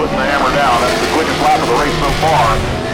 putting the hammer down. That's the quickest lap of the race so far.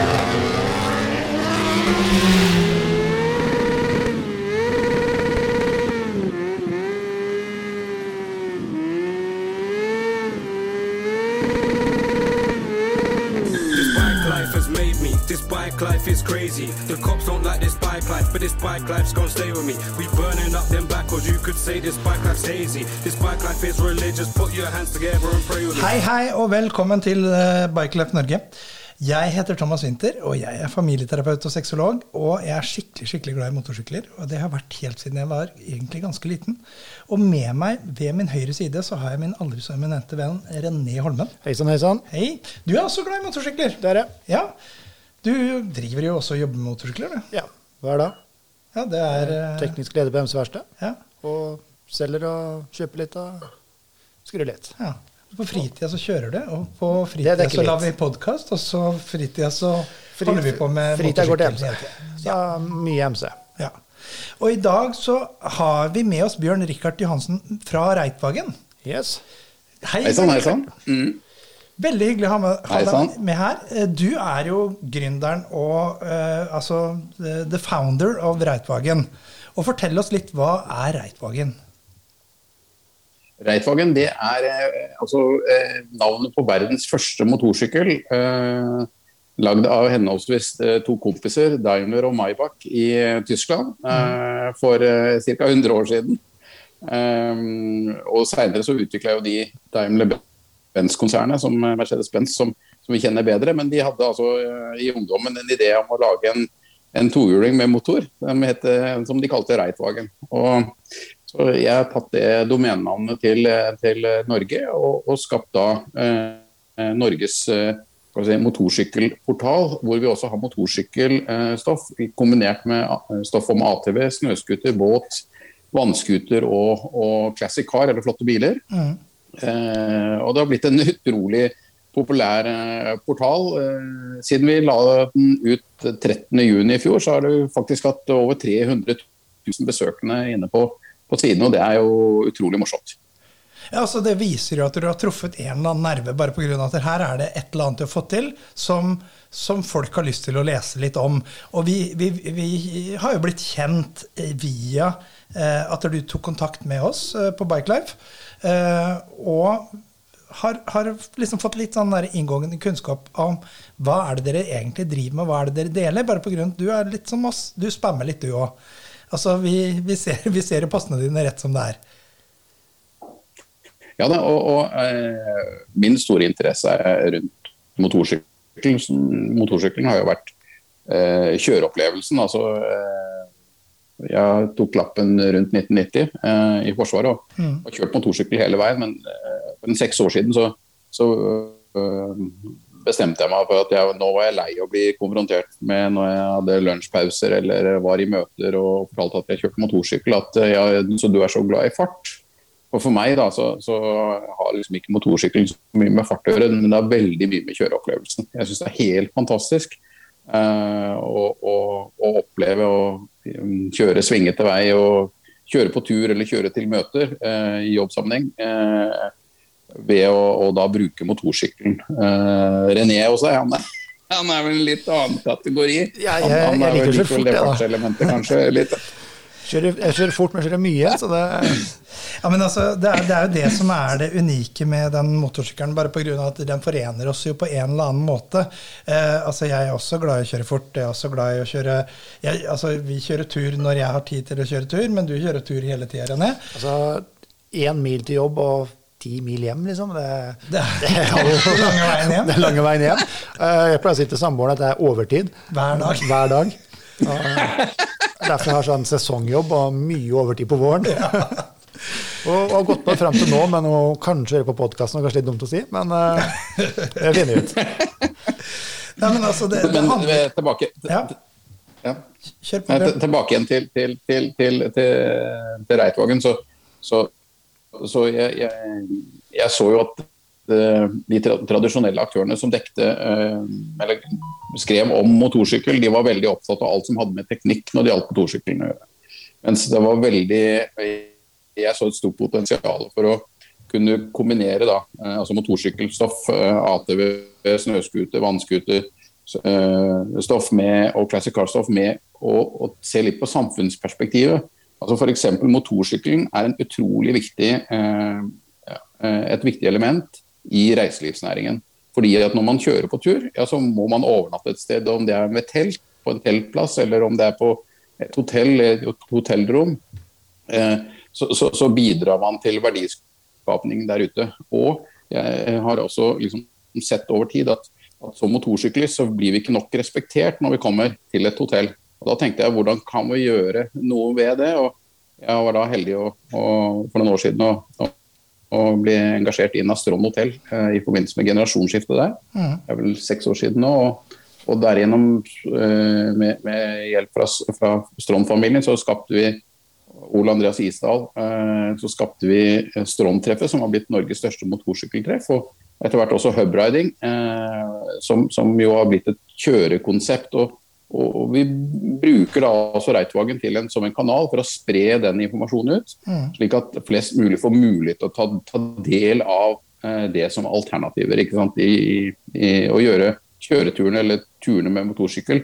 This bike life is crazy. The cops don't like this bike life, but this bike life's gonna stay with me. We burning up them backwards, you could say this bike life's hazy. This bike life is religious, put your hands together and pray with me. Hei og velkommen til Bike Life Norge. Jeg heter Thomas Winther, og jeg er familieterapeut og sexolog, og jeg er skikkelig glad i motorsykler, og det har vært helt siden jeg var egentlig ganske liten. Og med meg ved min høyre side så har jeg min aldri så eminente venn René Holmen. Hei sann. Hei, du er også glad i motorsykler. Det er jeg. Ja, du driver jo også og jobber med motorsykler, du. Ja, hver dag. Ja, det er... Teknisk leder på MC-verksted. Ja. Og selger og kjøper litt og skrur litt. Ja, på fritida så kjører du, og på fritida så lager vi podcast, og så fritida så holder vi på med fritida går til MC. motorsykler. Ja, mye MC. Ja. Og i dag så har vi med oss Bjørn Rikard Johansen fra Reitwagen. Yes. Hei sann. Veldig hyggelig å ha deg med her. Du er jo gründeren og the founder av Reitwagen. Og fortell oss litt, hva er Reitwagen? Reitwagen, det er navnet på verdens første motorsykkel, lagd av henholdsvis to kompiser, Daimler og Maybach i Tyskland, for ca. 100 år siden. Og senere så utviklet jo de Daimler-Benz-konsernet, som Mercedes-Benz, som vi kjenner bedre, men de hadde altså i ungdommen en idé om å lage en tohjuling med motor, som de kalte Reitwagen. Og så jeg har tatt det domennavnet til Norge og skapt da Norges motorsykkelportal, hvor vi også har motorsykkelstoff kombinert med stoff om ATV, snøskuter, båt, vannskuter og classic car, eller flotte biler. Og det har blitt en utrolig populær portal. Siden vi la den ut 13. juni i fjor, så har det faktisk hatt over 300 000 besøkende inne på siden, og det er jo utrolig morsomt. Ja, altså det viser jo at du har truffet en eller annen nerve, bare på grunn av at her er det et eller annet du har fått til, som folk har lyst til å lese litt om. Og vi har jo blitt kjent via at du tok kontakt med oss på Bike Life, og har liksom fått litt sånn der inngående kunnskap om hva er det dere egentlig driver med, hva er det dere deler, bare på grunn av at du er litt som oss, du spammer litt du også. Altså, vi ser postene dine rett som det er. Ja, og min store interesse er rundt motorsykkelen. Motorsykkelen har jo vært kjøreopplevelsen. Altså, jeg tok lappen rundt 1990 i Forsvaret og har kjørt motorsykkel hele veien, men for 6 år siden så bestemte jeg meg for at nå var jeg lei å bli konfrontert med når jeg hadde lunsjpauser eller var i møter og fortalte at jeg kjørte motorsykkel, at så du er så glad i fart. Og for meg da, så har liksom ikke motorsykkel så mye med fart å gjøre, men det er veldig mye med kjøreopplevelsen. Jeg synes det er helt fantastisk å oppleve å kjøre svingete vei og kjøre på tur eller kjøre til møter i jobbsammenheng, ved å da bruke motorsykkelen. René også, han er vel en litt annen kategori. Ja, jeg liker å kjøre fort, det fartselementet kanskje litt. Jeg kjører fort, men kjører mye, så det... Ja, men altså, det er jo det som er det unike med den motorsykkelen, bare på grunn av at den forener oss jo på en eller annen måte. Altså, jeg er også glad i å kjøre fort, jeg er også glad i å kjøre... vi kjører tur når jeg har tid til å kjøre tur, men du kjører tur hele tiden, René. Altså, 1 mil til jobb og 10 mil hjem, liksom. Det er lange veien hjem. Det er lange veien hjem. Jeg pleier å si til samboeren at det er overtid. Hver dag. Derfor har jeg sånn sesongjobb og mye overtid på våren. Og har gått på frem til nå, men kanskje på podcasten, kanskje litt dumt å si, men jeg finner ut. Nei, men altså, det handler... Tilbake. Ja. Kjør på det. Tilbake igjen til Reitwagen, så jeg så jo at de tradisjonelle aktørene som dekte eller skrev om motorsykkel, de var veldig opptatt av alt som hadde med teknikk når det gjaldt motorsykkelen å gjøre. Mens det var jeg så et stort potensial for kunne kombinere da, altså motorsykkelstoff, ATV, snøskuter, vannskuter, stoff med, og classic car-stoff med å se litt på samfunnsperspektivet. Altså for eksempel motorsykkelen en utrolig viktig, et viktig element i reiselivsnæringen. Fordi at når man kjører på tur, ja, så må man overnatte et sted, om det med telt, på en teltplass, eller om det på et hotell, et hotellrom, så bidrar man til verdiskapning der ute. Og jeg har også liksom sett over tid at som motorsyklist så blir vi ikke nok respektert når vi kommer til et hotell. Og da tenkte jeg, hvordan kan vi gjøre noe ved det? Og jeg var da heldig for noen år siden å bli engasjert i Strond Hotel i forbindelse med generasjonsskiftet der. Det vel 6 år siden nå, og derigjennom med hjelp fra Strond-familien så skapte vi Ole Andreas Isdal, så skapte vi Strond-treffet, som har blitt Norges største motorsykkeltreff, og etter hvert også hubriding, som jo har blitt et kjørekonsept, og vi bruker da også Reitvagen som en kanal for å spre den informasjonen ut, slik at flest mulig får mulighet til å ta del av det som alternativer, ikke sant, i å gjøre kjøreturene eller turene med motorsykkel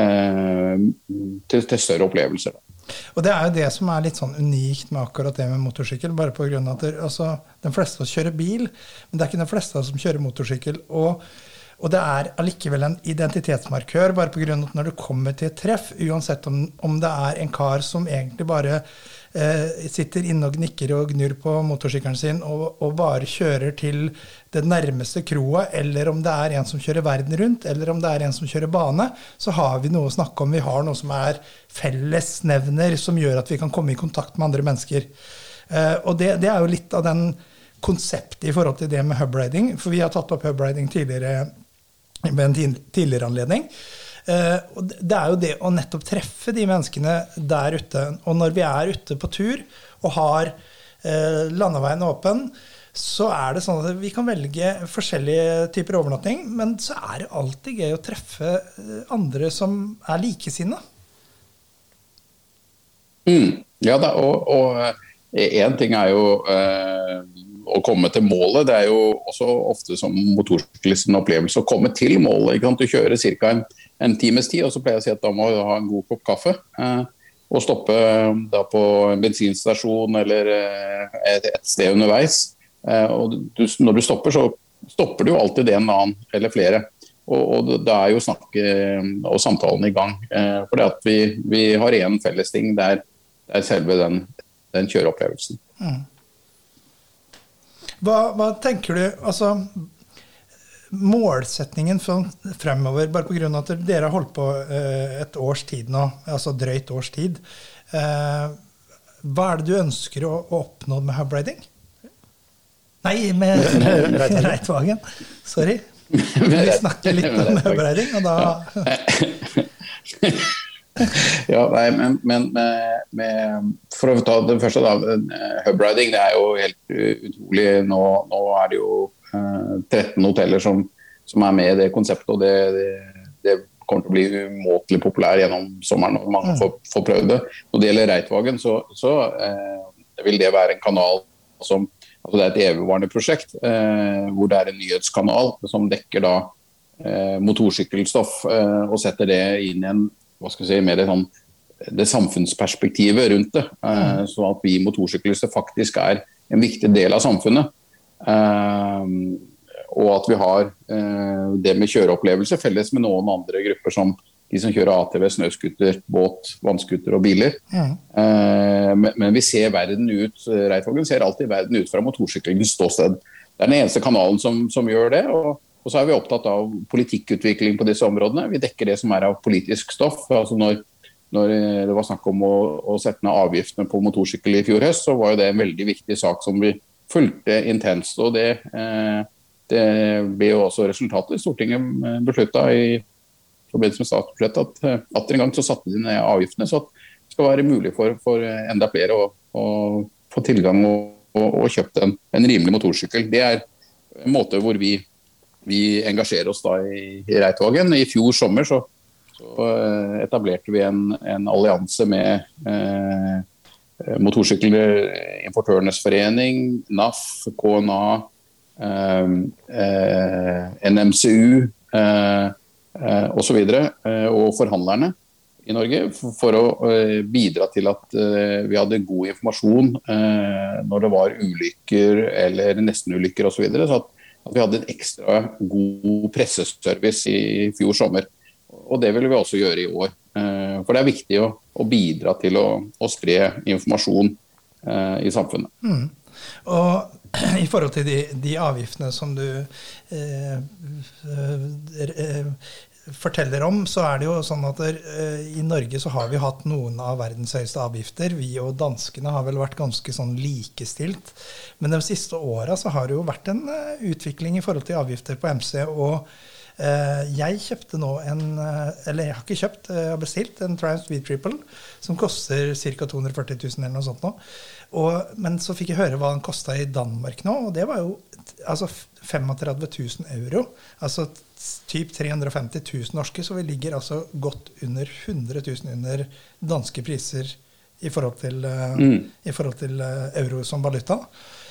til større opplevelser. Og det jo det som litt sånn unikt med akkurat det med motorsykkel, bare på grunn av at altså, de fleste av oss kjører bil, men det ikke de fleste av oss som kjører motorsykkel, og det allikevel en identitetsmarkør, bare på grunn av at når du kommer til et treff, uansett om det en kar som egentlig bare sitter inne og gnikker og gnur på motorsykkelen sin og bare kjører til det nærmeste kroa, eller om det en som kjører verden rundt, eller om det en som kjører bane, så har vi noe å snakke om. Vi har noe som fellesnevner, som gjør at vi kan komme i kontakt med andre mennesker. Og det jo litt av den konseptet i forhold til det med hubriding, for vi har tatt opp hubriding tidligere ved en tidligere anledning. Og det jo det å nettopp treffe de menneskene der ute, og når vi ute på tur og har landeveien åpen, så det sånn at vi kan velge forskjellige typer overnatting, men så det alltid gøy å treffe andre som likesinnet. Ja da, og en ting jo å komme til målet, det jo også ofte som motorsyklist en opplevelse å komme til målet, ikke sant? Du kjører cirka en times tid, og så pleier jeg å si at da må du ha en god kopp kaffe, og stoppe da på en bensinstasjon eller et sted underveis. Og når du stopper, så stopper du jo alltid en annen eller flere. Og da jo snakket og samtalen i gang, fordi at vi har en felles ting, det selve den kjøreopplevelsen. Hva tenker du, altså målsetningen fremover, bare på grunn av at dere har holdt på et års tid nå, altså drøyt års tid, hva det du ønsker å oppnå med hubriding? Nei, med Reitvagen, sorry. Vi snakker litt om hubriding, og da... Ja, nei, men for å ta det første da, hubriding, det jo helt utrolig. Nå det jo 13 hoteller som med i det konseptet, og det kommer til å bli umåtelig populær gjennom sommeren, og mange får prøve det. Når det gjelder Reitvagen, så vil det være en kanal som, altså det et evigvarende prosjekt, hvor det en nyhetskanal som dekker da motorsykkelstoff, og setter det inn i en hva skal jeg si, mer sånn, det samfunnsperspektivet rundt det, så at vi motorsyklister faktisk en viktig del av samfunnet, og at vi har det med kjøreopplevelse felles med noen andre grupper som de som kjører ATV, snøskuter, båt, vannskuter og biler. Men vi ser verden ut, Reitvagen ser alltid verden ut fra motorsyklingens ståsted. Det den eneste kanalen som gjør det, og så vi opptatt av politikkutvikling på disse områdene. Vi dekker det som av politisk stoff. Altså når det var snakk om å sette ned avgiftene på motorsykkel i fjor høst, så var jo det en veldig viktig sak som vi fulgte intenst. Og det ble jo også resultatet. Stortinget besluttet i forbindelse med statsbudsjettet at en gang så satte de ned avgiftene, så at det skal være mulig for enda flere å få tilgang og kjøpt en rimelig motorsykkel. Det en måte hvor vi engasjerer oss da i Reitvagen. I fjor sommer så etablerte vi en allianse med Motorsykkelimportørenes forening, NAF, KNA, NMCU og så videre, og forhandlerne i Norge, for å bidra til at vi hadde god informasjon når det var ulykker eller nestenulykker og så videre, så at vi hadde en ekstra god presseservice i fjor sommer. Og det vil vi også gjøre i år. For det er viktig å bidra til å spre informasjon i samfunnet. Og i forhold til de avgiftene som du forteller om, så er det jo sånn at i Norge så har vi hatt noen av verdens høyeste avgifter. Vi og danskene har vel vært ganske sånn likestilt. Men de siste årene så har det jo vært en utvikling i forhold til avgifter på MC, og jeg kjøpte nå eller jeg har ikke kjøpt, jeg har bestilt en Triumph V-Triple som koster ca. 240 000 eller noe sånt nå. Men så fikk jeg høre hva den kostet i Danmark nå, og det var jo altså 35 000 euro, altså typ 350 000 norske, så vi ligger altså godt under 100 000 under danske priser i forhold til euro som valuta.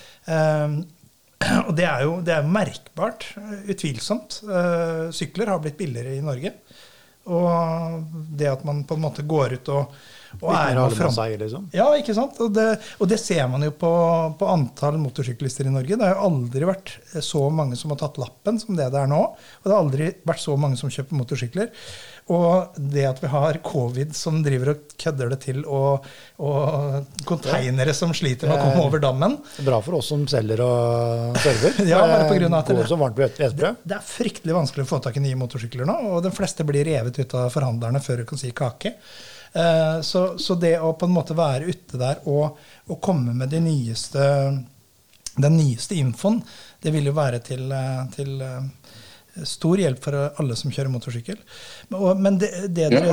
Og det er jo merkbart, utvilsomt. Sykler har blitt billigere i Norge. Og det at man på en måte går ut og er med frem. Liksom. Ja, ikke sant? Og det ser man jo på antall motorsyklister i Norge. Det har jo aldri vært så mange som har tatt lappen som det er nå. Og det har aldri vært så mange som kjøper motorsykler. Og det at vi har covid som driver og kødder det til, og containere som sliter med å komme over dammen. Det er bra for oss som selger og server. Ja, bare på grunn av at det går så varmt på etterbrød. Det er fryktelig vanskelig å få tak i nye motorsykler nå, og de fleste blir revet ut av forhandlerne før du kan si kake. Så det å på en måte være ute der og komme med den nyeste infoen, det vil jo være til stor hjelp for alle som kjører motorsykkel. Men det dere...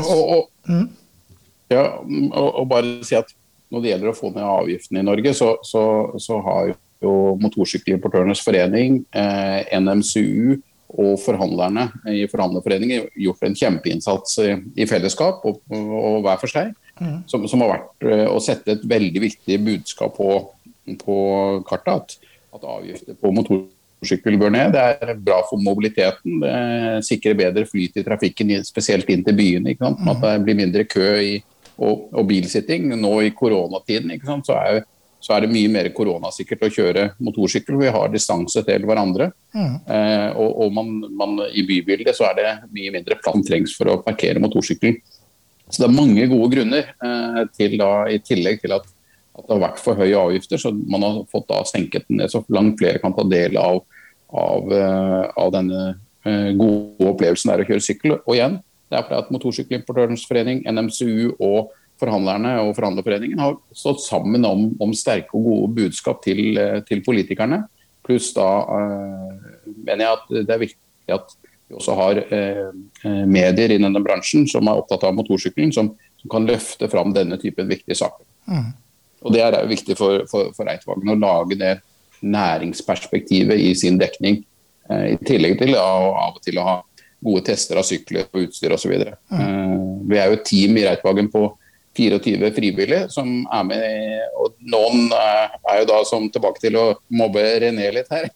Og bare si at når det gjelder å få ned avgiften i Norge, så har jo Motorsykkelimportørenes forening, NMCU og forhandlerne i Forhandlerforeningen gjort en kjempeinnsats i fellesskap og hver for seg, som har vært å sette et veldig viktig budskap på kartet, at avgifter på motorsykkel bør ned. Det er bra for mobiliteten, det sikrer bedre flyt i trafikken, spesielt inn til byene, ikke sant? At det blir mindre kø og bilsitting. Nå i koronatiden, ikke sant? Så er det mye mer koronasikkert å kjøre motorsykkel. Vi har distanse til hverandre. Og i bybildet så er det mye mindre plass som trengs for å parkere motorsykkel. Så det er mange gode grunner til da, i tillegg til at det har vært for høye avgifter, så man har fått da senket den ned, så langt flere kan ta del av denne gode opplevelsen der å kjøre sykkel. Og igjen, det er fordi at Motorsykkelimportørenes forening, NMCU og forhandlerne og Forhandlerforeningen har stått sammen om sterke og gode budskap til politikerne. Pluss da mener jeg at det er viktig at vi også har medier i denne bransjen som er opptatt av motorsykkelen, som kan løfte fram denne typen viktige saker. Og det er jo viktig for Eidvagen å lage det næringsperspektivet i sin dekning, i tillegg til av og til å ha gode tester av sykler og utstyr og så videre. Vi er jo et team i Eidvagen på 24 frivillige som er med, og noen er jo da som tilbake til å mobbe René litt her.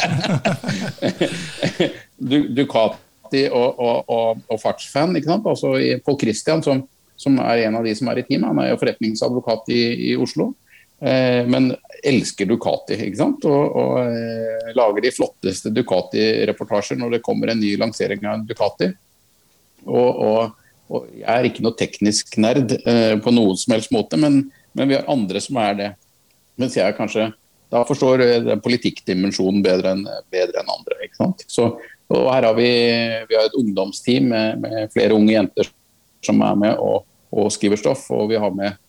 Ducati og fartsfan, ikke sant? Altså Paul Christian som er en av de som er i teamet, han er jo forretningsadvokat i Oslo, men elsker Ducati, ikke sant? Og lager de flotteste Ducati-reportasjer når det kommer en ny lansering av en Ducati. Og jeg er ikke noe teknisk nerd på noen som helst måte, men vi har andre som er det. Mens jeg kanskje da forstår politikkdimensjonen bedre enn andre, ikke sant? Og her har vi har et ungdomsteam med flere unge jenter som er med og skriver stoff, og vi har med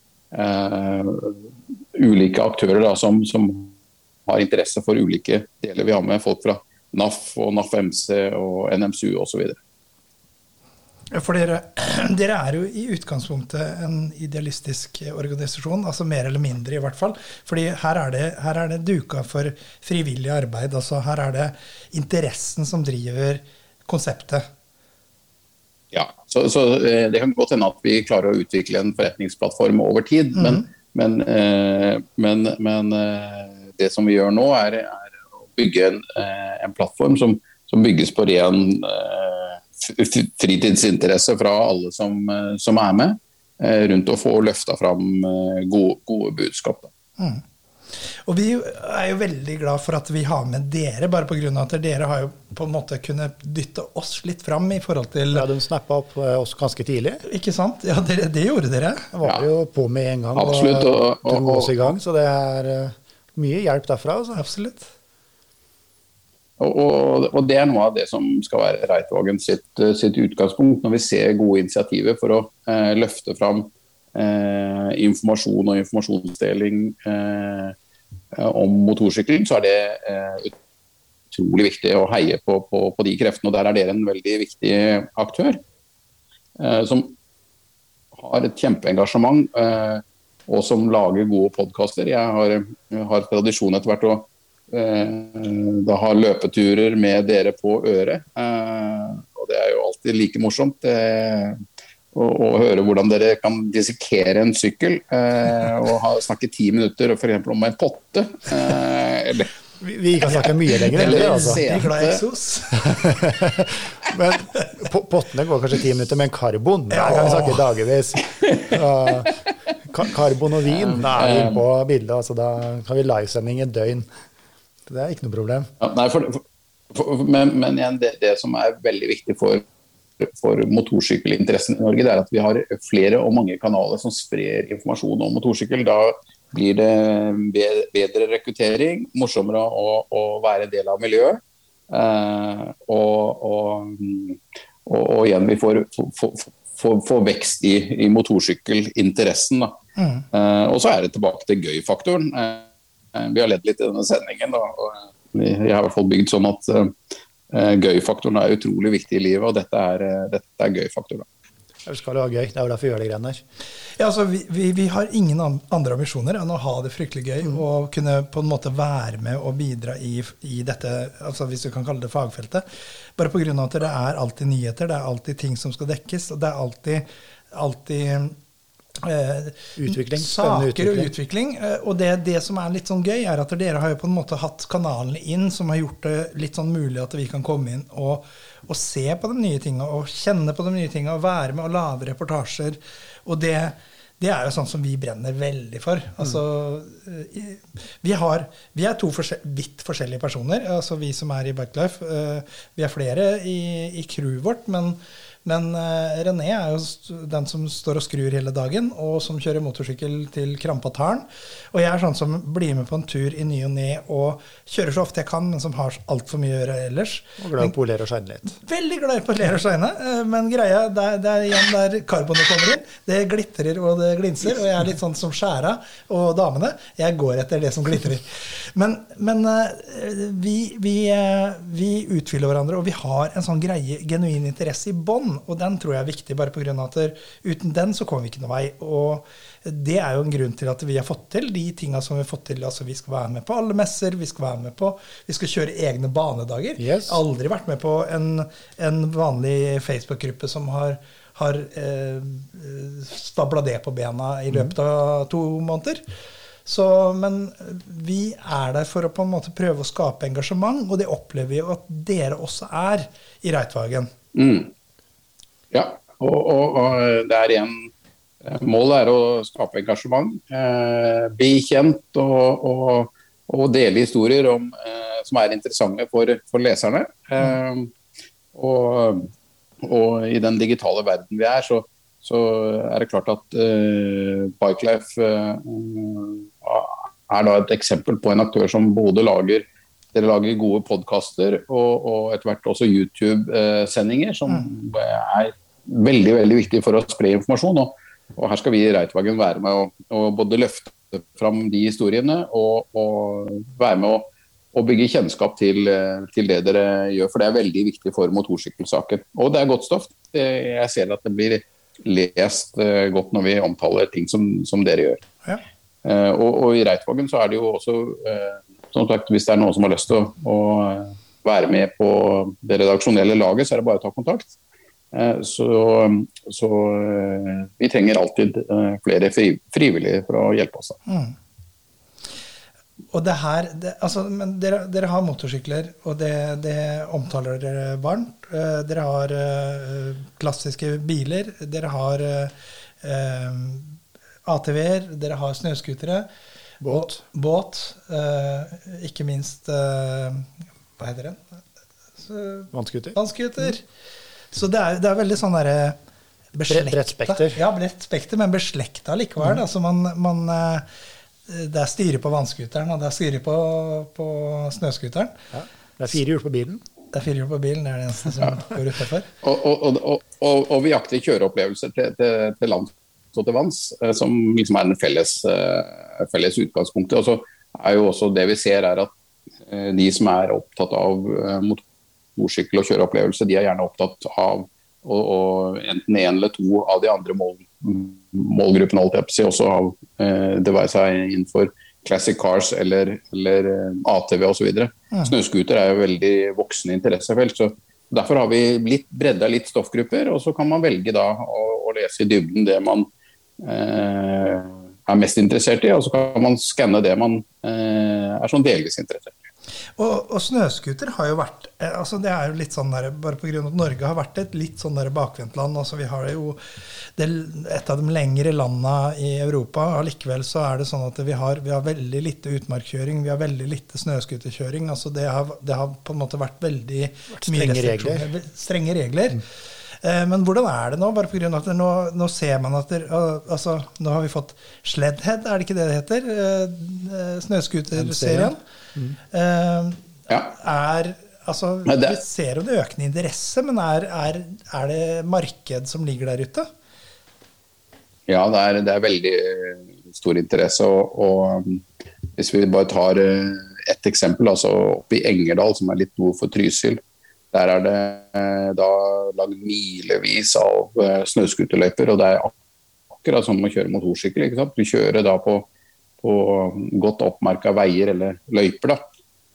ulike aktører da, som har interesse for ulike deler. Vi har med folk fra NAF og NAF MC og NMCU og så videre. For dere er jo i utgangspunktet en idealistisk organisasjon, altså mer eller mindre i hvert fall, fordi her er det duka for frivillig arbeid, altså her er det interessen som driver konseptet. Ja, så det kan godt hende at vi klarer å utvikle en forretningsplattform over tid, det som vi gjør nå er å bygge en plattform som bygges på ren fritidsinteresse fra alle som er med, rundt å få løftet fram gode budskap. Og vi jo veldig glad for at vi har med dere, bare på grunn av at dere har jo på en måte kunnet dytte oss litt fram i forhold til... Ja, de snappet opp oss ganske tidlig. Ikke sant? Ja, det gjorde dere. Det var jo på med en gang. Absolutt. Og dro oss i gang, så det mye hjelp derfra. Altså. Absolutt. Og det noe av det som skal være Reitvågen sitt utgangspunkt, når vi ser gode initiativer for å løfte fram informasjon og informasjonsdeling om motorsykkelen, så det utrolig viktig å heie på de kreftene, og der dere en veldig viktig aktør som har et kjempeengasjement og som lager gode podcaster. Jeg har tradisjon etter hvert å da ha løpeturer med dere på øret, og det jo alltid like morsomt å høre hvordan dere kan dissekere en sykkel og snakke 10 minutter for eksempel om en potte. Vi kan snakke mye lenger enn det, altså. Men pottene går kanskje 10 minutter, men karbon, der kan vi snakke dagevis. Karbon og vin, da vi inne på bildet, altså, da kan vi livesending et døgn. Det ikke noe problem. Ja, nei, men igjen, det som veldig viktig for motorsykkelinteressen i Norge, det at vi har flere og mange kanaler som sprer informasjon om motorsykkel. Da blir det bedre rekruttering, morsommere å være del av miljøet, og igjen vi får vekst i motorsykkelinteressen. Og så det tilbake til gøy-faktoren. Vi har ledd litt i denne sendingen, og jeg har i hvert fall bygd sånn at gøy-faktoren utrolig viktig i livet, og dette gøy-faktor. Vi skal ha gøy, det jo derfor vi gjør det greiene her. Ja, altså, vi har ingen andre ambisjoner enn å ha det fryktelig gøy, og kunne på en måte være med og bidra i dette, altså hvis du kan kalle det fagfeltet, bare på grunn av at det alltid nyheter, det alltid ting som skal dekkes, og det alltid utvikling, saker og utvikling, og det som litt sånn gøy at dere har jo på en måte hatt kanalene inn som har gjort det litt sånn mulig at vi kan komme inn og se på de nye tingene og kjenne på de nye tingene og være med og lage reportasjer, og det jo sånn som vi brenner veldig for. Altså, vi to vidt forskjellige personer, altså vi som i Bikelife, vi flere i crewet vårt, men René jo den som står og skrur hele dagen, og som kjører motorsykkel til Krampataren. Og jeg sånn som blir med på en tur i ny og ned, og kjører så ofte jeg kan, men som har alt for mye å gjøre ellers. Og glad på å lære å shine litt. Veldig glad på å lære å shine, men greia, det igjen der karbonet kommer inn. Det glitrer og det glinser, og jeg litt sånn som skjæra, og damene, jeg går etter det som glitrer. Men vi utfyller hverandre, og vi har en sånn greie, genuin interesse i bånd, og den tror jeg viktig, bare på grunn av at uten den så kommer vi ikke noen vei, og det jo en grunn til at vi har fått til de tingene som vi har fått til, altså vi skal være med på alle messer, vi skal kjøre egne banedager, yes. Aldri vært med på en vanlig Facebook-gruppe som har stablet det på bena i løpet av 2 måneder. Så, men vi der for å på en måte prøve å skape engasjement, og det opplever vi jo at dere også i Reitvågen. Ja, og det igjen målet å skape engasjement, bli kjent og dele historier som interessante for leserne. Og i den digitale verden vi så det klart at Bikelife da et eksempel på en aktør som både dere lager gode podcaster og etter hvert også YouTube-sendinger som veldig, veldig viktig for å spre informasjon, og her skal vi i Reitvågen være med å både løfte fram de historiene og være med å bygge kjennskap til det dere gjør, for det veldig viktig for motorsykkelsaken. Og det godt stoff. Jeg ser at det blir lest godt når vi omtaler ting som dere gjør. Ja. Og i Reitvågen så det jo også sånn sagt, hvis det noen som har lyst til å være med på det redaksjonelle laget, så det bare å ta kontakt. Så vi trenger alltid flere frivillige for å hjelpe oss. Og det her, men dere har motorsykler, og det omtaler dere varmt. Dere har klassiske biler, dere har ATV-er, dere har snøskutere, båt, ikke minst, hva heter den? Vannskuter. Så det er veldig sånn der bredt spekter. Ja, bredt spekter, men beslekta likevel. Altså det er styre på vannskuteren, og det er styre på snøskuteren. Ja, det er 4 hjul på bilen. Det er det eneste som går utenfor. Og vi jakter kjøreopplevelser til lands og til vanns, som liksom er den felles utgangspunktet. Og så er jo også det vi ser er at de som er opptatt av motorsykkel- og kjøreopplevelse, de er gjerne opptatt av og enten en eller to av de andre målgruppene, også av det være seg innenfor classic cars eller ATV og så videre. Snøskuter er jo veldig voksende interessefelt, så derfor har vi bredda litt stoffgrupper, og så kan man velge da å lese i dybden det man er mest interessert i, og så kan man skanne det man er sånn delvis interessert i. Og snøskuter har jo vært, det er jo litt sånn der, bare på grunn av at Norge har vært et litt sånn der bakvendtland, vi har jo et av de lengre landene i Europa, og likevel så er det sånn at vi har veldig lite utmarkkjøring, vi har veldig lite snøskuterkjøring, det har på en måte vært veldig mye strenge regler. Men hvordan er det nå, bare på grunn av at nå ser man at nå har vi fått Sledhead, er det ikke det heter? Snøskuterserien. Vi ser jo en økende interesse, men er det marked som ligger der ute? Ja, det er veldig stor interesse, og hvis vi bare tar et eksempel, oppe i Engerdal, som er litt nord for Trysil, der er det da lagd milevis av snøskuterløyper, og det er akkurat som å kjøre motorsykkel, ikke sant? Du kjører da på godt oppmerket veier eller løyper da,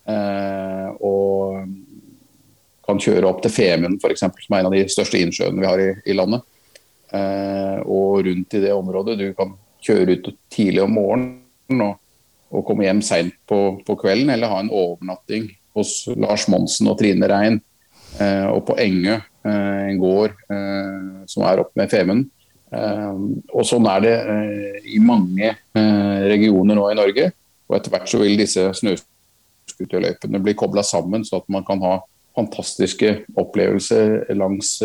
og kan kjøre opp til Femund for eksempel, som er en av de største innsjøene vi har i landet, og rundt i det området. Du kan kjøre ut tidlig om morgenen og komme hjem sent på kvelden, eller ha en overnatting hos Lars Monsen og Trine Rein, og på Engø, en gård som er opp med Femund. Og sånn er det i mange regioner nå i Norge, og etter hvert så vil disse snøskuterløypene bli koblet sammen, så at man kan ha fantastiske opplevelser langs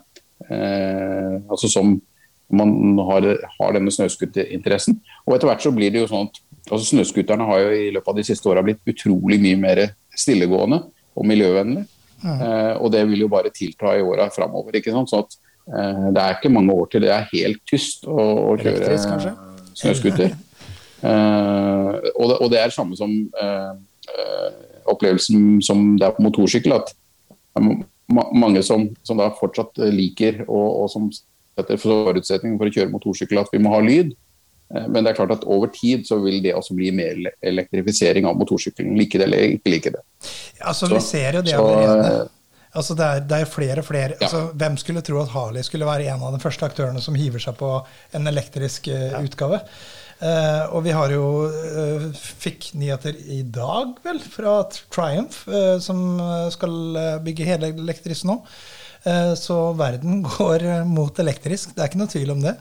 som man har denne snøskuterinteressen. Og etter hvert så blir det jo sånn at snøskuterne har jo i løpet av de siste årene blitt utrolig mye mer stillegående og miljøvennlig, og det vil jo bare tilta i årene fremover, ikke sant? Så at det er ikke mange år til det er helt tyst å kjøre snøskuter. Og det er samme som opplevelsen som det er på motorsykkel, at mange som da fortsatt liker og som setter forutsetningen for å kjøre motorsykkel at vi må ha lyd, men det er klart at over tid så vil det også bli mer elektrifisering av motorsykkelen, like det eller ikke like det. Vi ser jo det allerede. Det er flere og flere. Hvem skulle tro at Harley skulle være en av de første aktørene som hiver seg på en elektrisk utgave? Og vi har jo fikk nyheter i dag vel fra Triumph, som skal bygge hele elektrisk nå. Så verden går mot elektrisk, det er ikke noe tvil om det.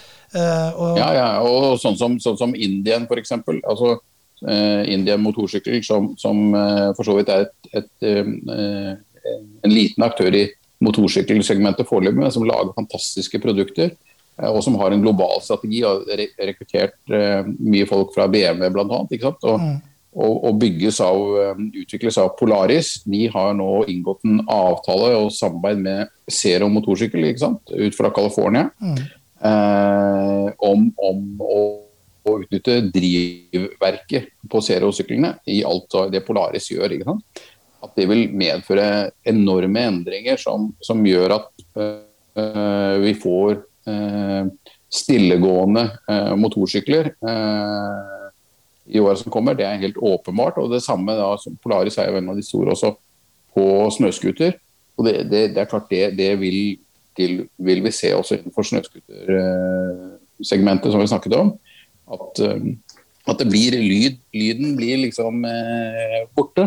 Og sånn som Indian for eksempel, Indian motorsykkel som for så vidt er en liten aktør i motorsykkelsegmentet foreløpig, men som lager fantastiske produkter, og som har en global strategi og rekruttert mye folk fra BMW blant annet, ikke sant? Og utvikles av Polaris. De har nå inngått en avtale og samarbeid med Zero motorsykkel, ikke sant? Ut fra California, om å utnytte drivverket på Zero-syklene i alt det Polaris gjør, ikke sant? At det vil medføre enorme endringer som gjør at vi får stillegående motorsykler i året som kommer. Det er helt åpenbart, og det samme da, som Polaris er jo en av de store også på snøskuter, og det er klart det vil vil vi se også innenfor snøskutersegmentet som vi snakket om, at det blir lyden blir liksom borte,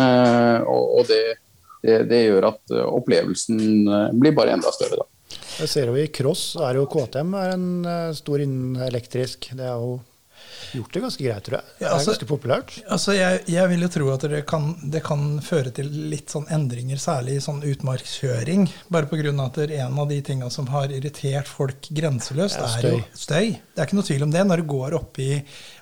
og det gjør at opplevelsen blir bare enda større da. Jeg ser jo i cross, jo KTM en stor innen elektrisk, det jo gjort det ganske greit, tror jeg. Det ganske populært. Altså jeg vil jo tro at det kan føre til litt sånn endringer, særlig i sånn utmarkskjøring, bare på grunn av at en av de tingene som har irritert folk grenseløst jo støy. Det ikke noe tvil om det, når du går opp i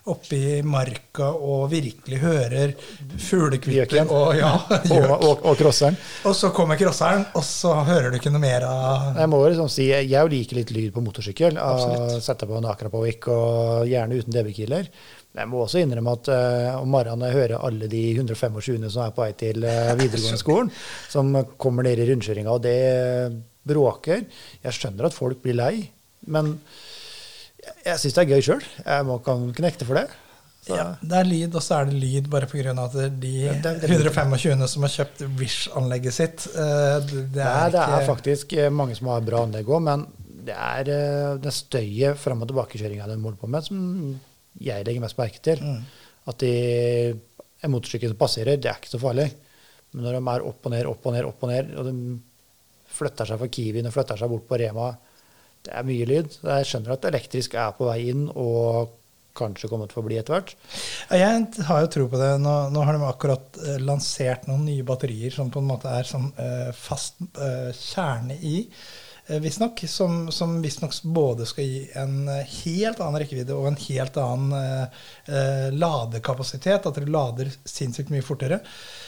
marka og virkelig hører fuglekvitter og crosseren. Og så kommer crosseren, og så hører du ikke noe mer av... Jeg må liksom si, jeg liker litt lyd på motorsykkel, sette på en Akrapovic og gjerne uten DB-killer. Jeg må også innrømme at om morgenen jeg hører alle de 125 som på vei til videregående skolen, som kommer ned i rundkjøringa, og det bråker. Jeg skjønner at folk blir lei, men jeg synes det gøy selv. Jeg kan ikke nekte for det. Så. Ja, det lyd, og så det lyd bare på grunn av at de 125 som har kjøpt Wish-anlegget sitt, det faktisk mange som har bra anlegg også, men det støyet frem- og tilbakekjøringen de holder på med, som jeg legger mest merke til. At en motorsykkel som passerer, det ikke så farlig. Men når de opp og ned, opp og ned, opp og ned, og de flytter seg fra Kiwien og flytter seg bort på Rema, det mye lyd. Jeg skjønner at elektrisk på vei inn, og kanskje kommet for å bli etter hvert. Jeg har jo tro på det. Nå har de akkurat lansert noen nye batterier som på en måte sånn fast kjerne i, visstnok, som visstnok både skal gi en helt annen rekkevidde og en helt annen ladekapasitet, at det lader sinnssykt mye fortere.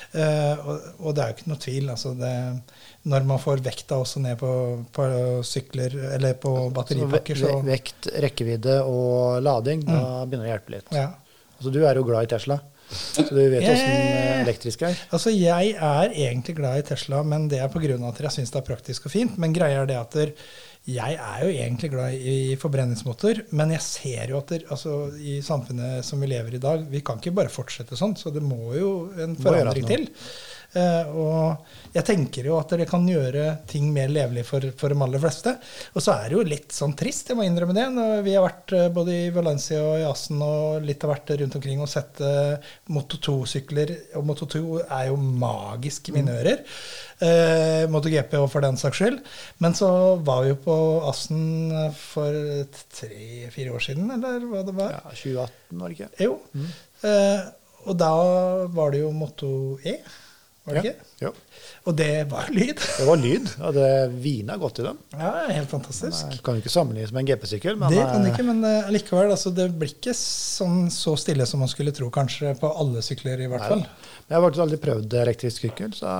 Og det jo ikke noe tvil, altså når man får vekta også ned på sykler eller på batteripakker så vekt, rekkevidde og lading, da begynner det å hjelpe litt. Ja. Altså du jo glad i Tesla, så du vet hvordan elektrisk Altså jeg egentlig glad i Tesla, men det på grunn av at jeg synes det praktisk og fint, men greia det at jeg jo egentlig glad i forbrenningsmotor, men jeg ser jo at altså, i samfunnet som vi lever i dag, vi kan ikke bare fortsette sånn, så det må jo en forandring til. Og jeg tenker jo at det kan gjøre ting mer levelig for de aller fleste. Og så det jo litt sånn trist, jeg må innrømme det. Når vi har vært både i Valencia og i Assen og litt har vært rundt omkring og sett Moto2-sykler, og Moto2 jo magiske minører. MotoGP og for den saks skyld. Men så var vi jo på Assen for 3-4 år siden, eller hva det var? Ja, 2018 var det ikke? Jo. Og da var det jo Moto-E. Var det ikke? Ja. Og det var lyd. Det var lyd, og det viner godt i dem. Ja, helt fantastisk. Det kan jo ikke sammenlignes med en GP-sykkel. Men det kan ikke, men likevel, altså, det blir ikke sånn, så stille som man skulle tro, kanskje på alle sykler i hvert fall. Jeg har faktisk aldri prøvd elektrisk sykkel, så...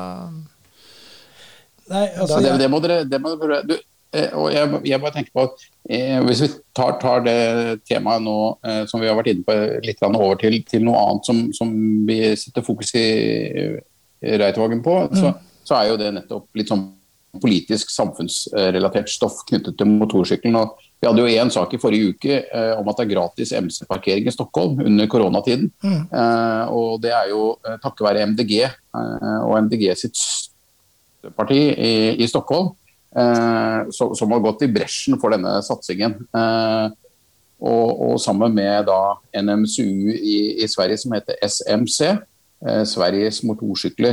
Nei, altså... Det må dere prøve. Og jeg bare tenker på at hvis vi tar det temaet nå som vi har vært inne på litt over til noe annet som vi setter fokus i Reitvagen på, så jo det nettopp litt sånn politisk samfunnsrelatert stoff knyttet til motorsykkelen. Og vi hadde jo en sak i forrige uke om at det gratis MC-parkering i Stockholm under koronatiden. Og det jo takket være MDG og MDG sitt parti i Stockholm, som har gått i bresjen for denne satsingen. Og sammen med da NMSU i Sverige som heter SMC, Sveriges motorsykler,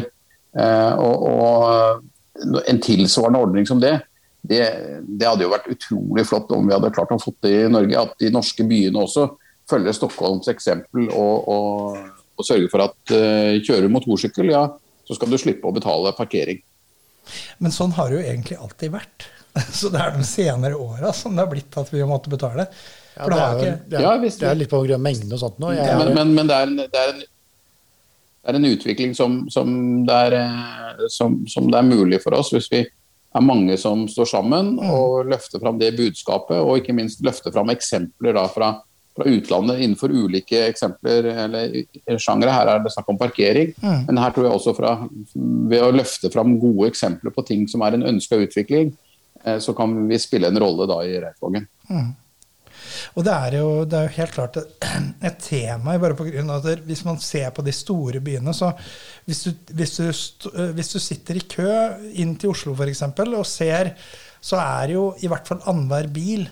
og en tilsvarende ordning som det hadde jo vært utrolig flott om vi hadde klart å få det i Norge, at de norske byene også følger Stockholms eksempel og sørger for at kjører motorsykkel, ja, så skal du slippe å betale parkering. Men sånn har det jo egentlig alltid vært. Så det de senere årene som det har blitt at vi måtte betale. Ja, det litt på grunn av mengden og sånt nå. Men det en utvikling som det mulig for oss hvis vi mange som står sammen og løfter fram det budskapet, og ikke minst løfter fram eksempler da fra utlandet innenfor ulike eksempler eller sjangre. Her det snakk om parkering, men her tror jeg også ved å løfte fram gode eksempler på ting som en ønsket utvikling, så kan vi spille en rolle da i Reitvagen. Og det er jo helt klart et tema, bare på grunn av at hvis man ser på de store byene, så hvis du sitter i kø inn til Oslo for eksempel, og ser, så er jo i hvert fall annenhver bil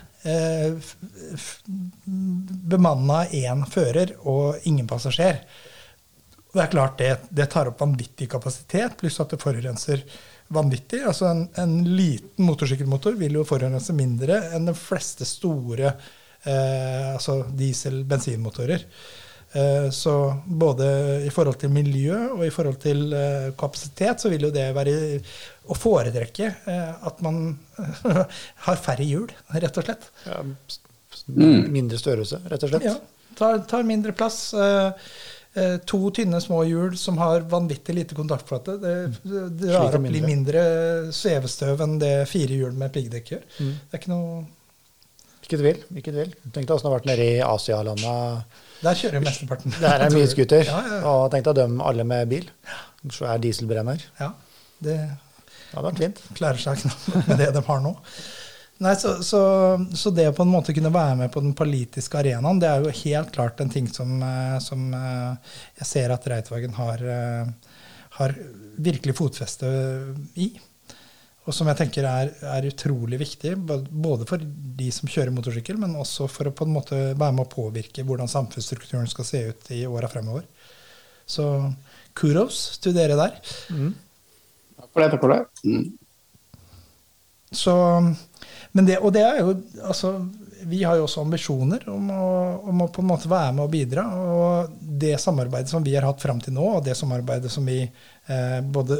bemannet en fører og ingen passasjer. Det er klart det tar opp vanvittig kapasitet, pluss at det forurenser vanvittig. Altså en liten motorsykkelmotor vil jo forurense mindre enn de fleste store altså diesel-bensinmotorer. Så både i forhold til miljø og i forhold til kapasitet, så vil jo det være å foretrekke at man har færre hjul, rett og slett. Ja, mindre størrelse, rett og slett. Ja, tar mindre plass. 2 tynne små hjul som har vanvittig lite kontaktflate. Det drar opp litt mindre svevestøv enn det 4 hjul med piggdekk gjør. Det er ikke noe... Ikke tvil. Tenk deg hvordan det har vært nede i Asia-landet. Der kjører jo mesteparten. Der mye skuter. Ja. Og tenk deg dem alle med bil. Så dieselbrenner. Ja, det hadde vært fint. Klarer seg ikke med det de har nå. Nei, så det å på en måte kunne være med på den politiske arenaen, det er jo helt klart en ting som jeg ser at Reitwagen har virkelig fotfeste i, og som jeg tenker er utrolig viktig, både for de som kjører motorsykkel, men også for å på en måte være med å påvirke hvordan samfunnsstrukturen skal se ut i årene fremover. Så kudos til dere der. Takk for det. Så... Men det er jo, altså, vi har jo også ambisjoner om å på en måte være med og bidra, og det samarbeidet som vi har hatt frem til nå, og det samarbeidet som vi både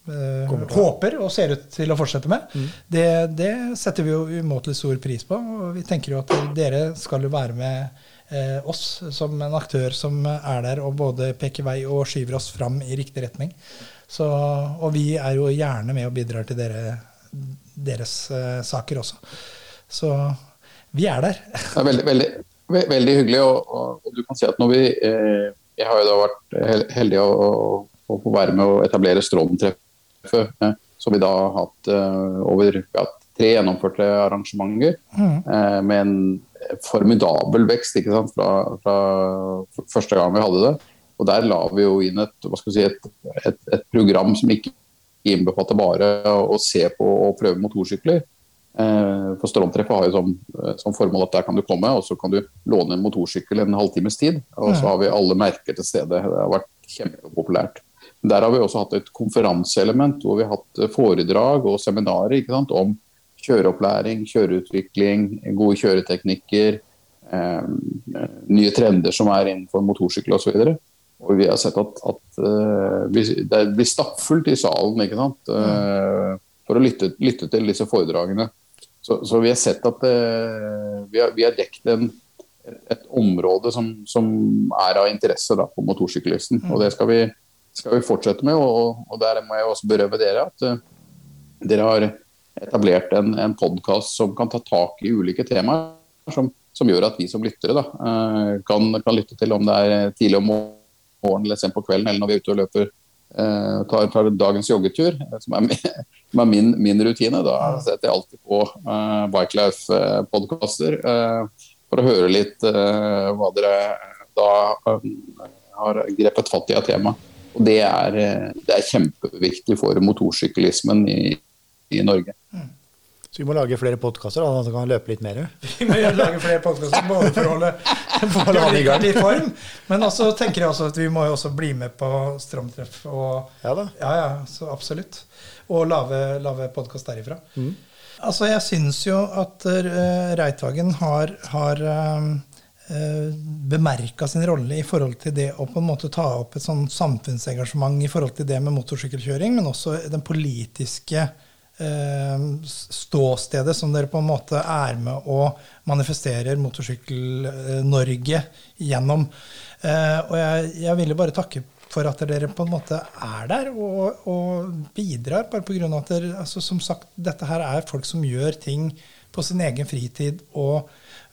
håper og ser ut til å fortsette med, det setter vi jo umåtelig stor pris på, og vi tenker jo at dere skal jo være med oss som en aktør som er der og både peker vei og skyver oss frem i riktig retning. Og vi er jo gjerne med og bidrar til deres saker også. Så vi er der. Det er veldig hyggelig, og du kan si at når jeg har jo da vært heldig å få være med å etablere Strålen-treffet, som vi da har hatt over 3 gjennomførte arrangementer, med en formidabel vekst, ikke sant, fra første gang vi hadde det. Og der la vi jo inn et program som ikke innbefatter bare å se på og prøve motorsykler. For Strålen-treffet har jo som formål at der kan du komme, og så kan du låne en motorsykkel en halvtimes tid, og så har vi alle merker til stede. Det har vært kjempepopulært. Der har vi også hatt et konferanseelement, hvor vi har hatt foredrag og seminarer, ikke sant, om kjøreopplæring, kjøreutvikling, gode kjøreteknikker, nye trender som er innenfor motorsykkel og så videre. Og vi har sett at det blir stappfullt i salen, ikke sant, for å lytte til disse foredragene. Så vi har sett at vi har dekket et område som er av interesse da, på motorsyklisten. Og det skal vi fortsette med, og der må jeg også berømme dere at dere har etablert en podcast som kan ta tak i ulike temaer, som gjør at vi som lyttere da, kan lytte til om det er tidlig om morgen eller sent på kvelden, eller når vi er ute og løper, tar dagens joggetur, som er min rutine. Da setter jeg alltid på Bike Life-podcaster for å høre litt hva dere da har grepet fatt i av tema. Og det er kjempeviktig for motorsyklismen i Norge. Så vi må lage flere podcaster, da, så kan vi løpe litt mer. Vi må lage flere podcaster, både for å holde i form, men også tenker jeg også at vi må jo også bli med på Strålen-treff. Ja, så absolutt. Og lave podcast derifra. Altså, jeg synes jo at Reitwagen har bemerket sin rolle i forhold til det å på en måte ta opp et sånn samfunnsengasjement i forhold til det med motorsykkelkjøring, men også den politiske ståstedet som dere på en måte er med og manifesterer Motorsykkel-Norge gjennom. Og jeg ville bare takke for at dere på en måte er der og bidrar, bare på grunn av at dere, altså, som sagt, dette her er folk som gjør ting på sin egen fritid og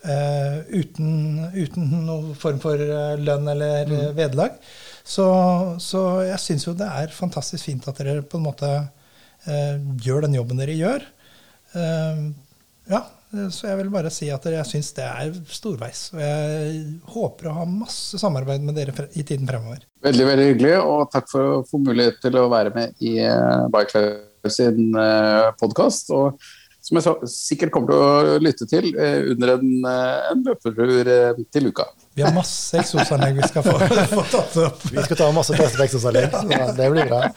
uten noen form for lønn eller vederlag. Så jeg synes jo det er fantastisk fint at dere på en måte gjør den jobben dere gjør. Ja, Så jeg vil bare si at jeg synes det storveis. Og jeg håper å ha masse samarbeid med dere i tiden fremover. Veldig, veldig hyggelig, og takk for å få mulighet til å være med i Bike Life sin podcast. Og som jeg sikkert kommer til å lytte til under en løpetur til uka. Vi har masse eksosanlegg vi skal få tatt opp. Vi skal ta masse tester på eksosanlegg, så det blir bra.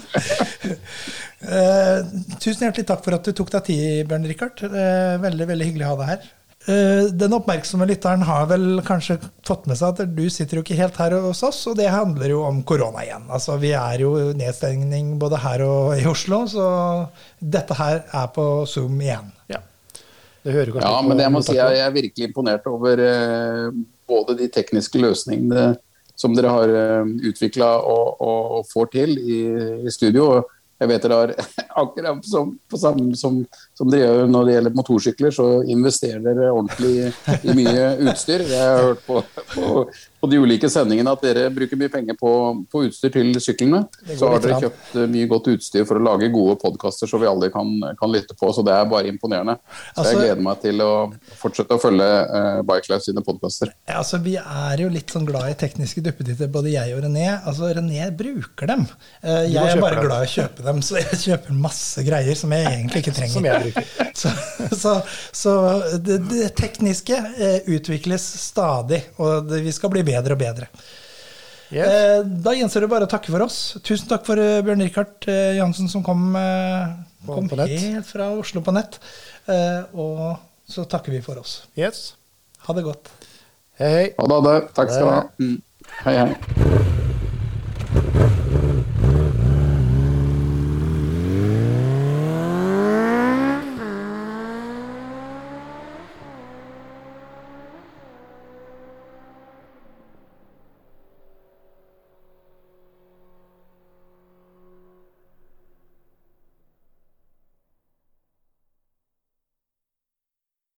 Tusen hjertelig takk for at du tok deg tid, Bjørn Rikard. Veldig, veldig hyggelig å ha deg her. Den oppmerksomme lytteren har vel kanskje fått med seg at du sitter jo ikke helt her hos oss, og det handler jo om korona igjen. Altså, vi jo nedstengning både her og i Oslo, så dette her på Zoom igjen. Ja, det hører kanskje men jeg må si at jeg virkelig imponert over både de tekniske løsningene som dere har utviklet og får til i studio. Jeg vet dere har akkurat på samme som dere gjør når det gjelder motorsykler, så investerer dere ordentlig i mye utstyr. Jeg har hørt på de ulike sendingene at dere bruker mye penger på utstyr til syklene. Så har dere kjøpt mye godt utstyr for å lage gode podcaster så vi alle kan lytte på, så det bare imponerende. Så jeg gleder meg til å fortsette å følge Bike Life sine podcaster. Ja, altså vi jo litt sånn glad i tekniske duppetitter, både jeg og René. Altså René bruker dem. Jeg bare glad i å kjøpe dem, så jeg kjøper masse greier som jeg egentlig ikke trenger. Som jeg bruker. Så det tekniske utvikles stadig, og vi skal bli bedre og bedre. Yes. Da gjenstår det bare å takke for oss. Tusen takk for Bjørn Rikard Jansen som kom helt fra Oslo på nett. Og så takker vi for oss. Yes. Ha det godt. Hei, hei. Ha det. Takk skal du ha. Hei, hei.